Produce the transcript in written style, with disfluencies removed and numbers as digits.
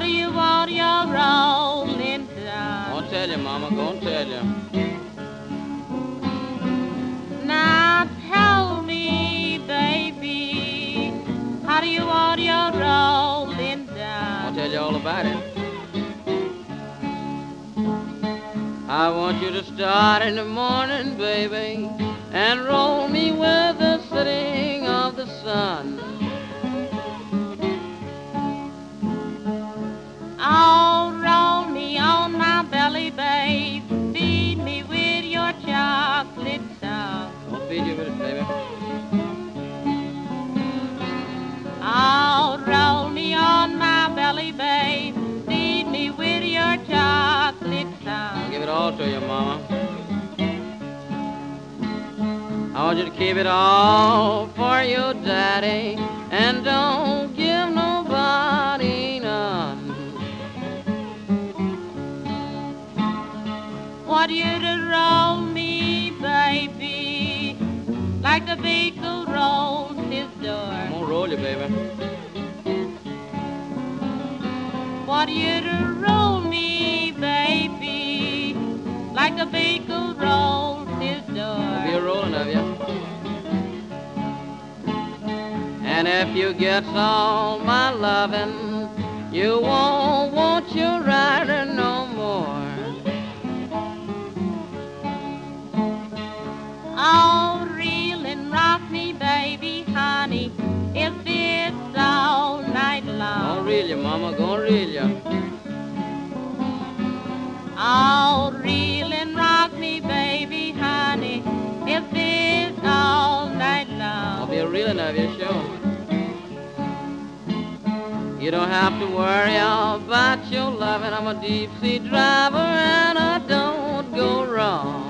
do you want your rolling down? Gonna tell you, Mama, gonna tell you. Now tell me, baby, how do you want your rolling down? I'll tell you all about it. I want you to start in the morning, baby, and roll me with the setting of the sun. Oh, roll me on my belly, babe. Feed me with your chocolate sauce. I'll feed you with it, baby. Oh, roll me on my belly, babe. Feed me with your chocolate sauce. I'll give it all to you, Mama. I want you to keep it all for your daddy, and don't give nobody none. Want you to roll me, baby, like the baker rolls his door. I'm gonna roll you, baby. Want you to roll me, baby, like the baker rolls his door. I'll be a rolling of you. And if you get all my lovin', you won't want your rider no more. Oh, reel and rock me, baby, honey, if it's all night long. Gonna reel you, Mama, gonna reel you. Oh, reel and rock me, baby, honey, if it's all night I'll long. be a reeling of you, sure. You don't have to worry about your loving. I'm a deep sea driver and I don't go wrong.